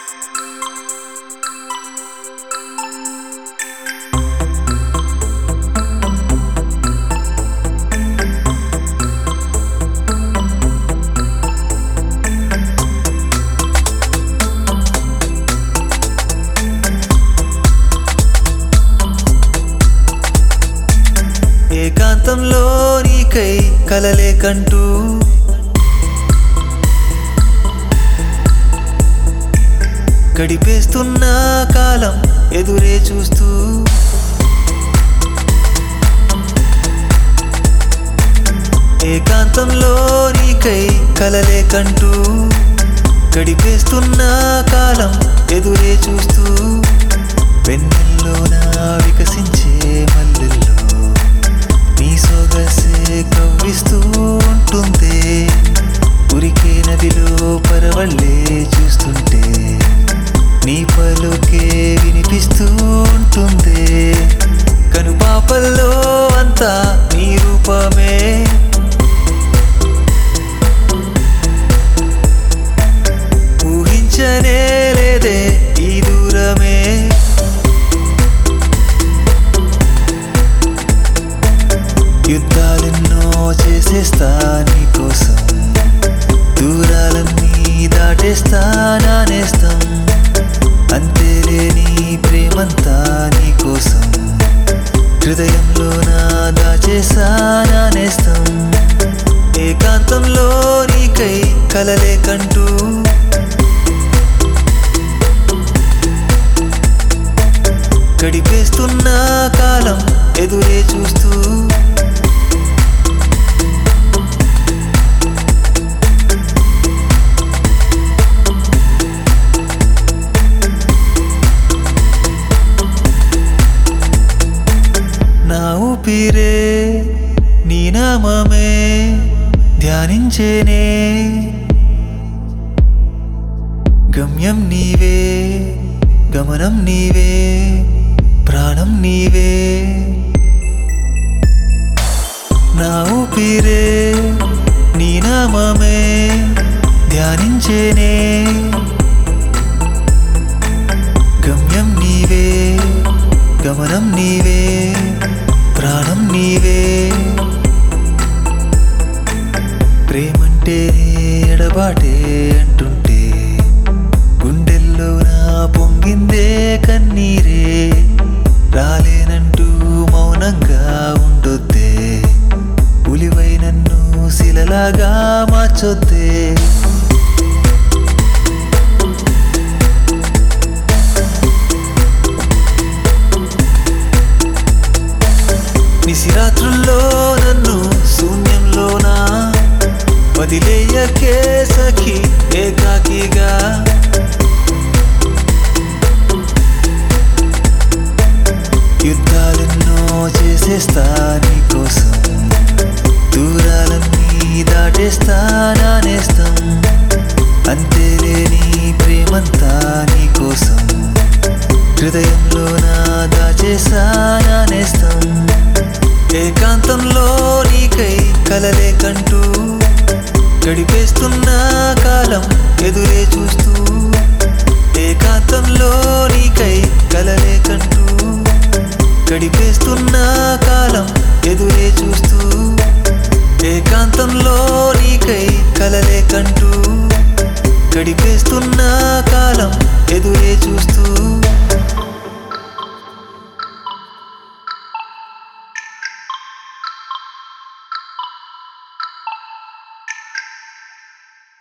ఏకాంతంలో నీకై కలలే కంటూ గడిపేస్తున్న కాలం ఎదురే చూస్తూ ఏకాంతంలో నీకై కలలే కంటూ గడిపేస్తున్న కాలం ఎదురే చూస్తూ వెన్నెల్లోన వికసించే మల్లెల్లో నీ సొగసే కవ్విస్తూ ఉంటుంది ఉరికే నదిలో పరవళ్ళే చూస్తుంటే నీ పలుకే వినిపిస్తూ ఉంటుంది కనుపాపల్లో అంతా నీ రూపమే ఊహించనే లేదే ఈ దూరమే యుద్ధాలెన్నో చేసేస్తా నీ కోసం దూరాలన్నీ దాటేస్తా నానేస్తాం అంతేలే నీ ప్రేమంతా నీ కోసం హృదయంలో నా దాచేసా నానేస్తాం ఏకాంతంలో నీకై కలలే కంటూ గడిపేస్తున్న కాలం ఎదురే చూస్తూ నా ఊపిరే నీ నామమే ధ్యానించేనే గమ్యం నీవే గమనం నీవే ప్రాణం నీవే నా ఊపిరే నీ నామమే ధ్యానించేనే గమ్యం నీవే గమనం నీవే ప్రాణం నీవే ప్రేమంటే ఎడబాటే అంటుంటే గుండెల్లో నా పొంగిందే కన్నీరే రాలేనంటూ మౌనంగా ఉండొద్దే ఉలివై నన్ను శిలలాగా మార్చొద్దే నిశిరాత్రుల్లో నన్ను శూన్యంలోనా వదిలేయకే సఖి ఏకాకిగా యుద్ధాలెన్నో చేసేస్తా నీ కోసం దూరాలన్నీ దాటేస్తా నానేస్తాం అంతేలే నీ ప్రేమంతా నీ కోసం హృదయంలో నా దాచేసా నానేస్తాం ఏకాంతంలో నీకై కలలే కంటూ గడిపేస్తున్న కాలం ఎదురే చూస్తూ ఏకాంతంలో నీకై కలలే కంటూ గడిపేస్తున్న కాలం ఎదురే చూస్తూ ఏకాంతంలో నీకై కలలే కంటూ గడిపేస్తున్న కాలం ఎదురే చూస్తూ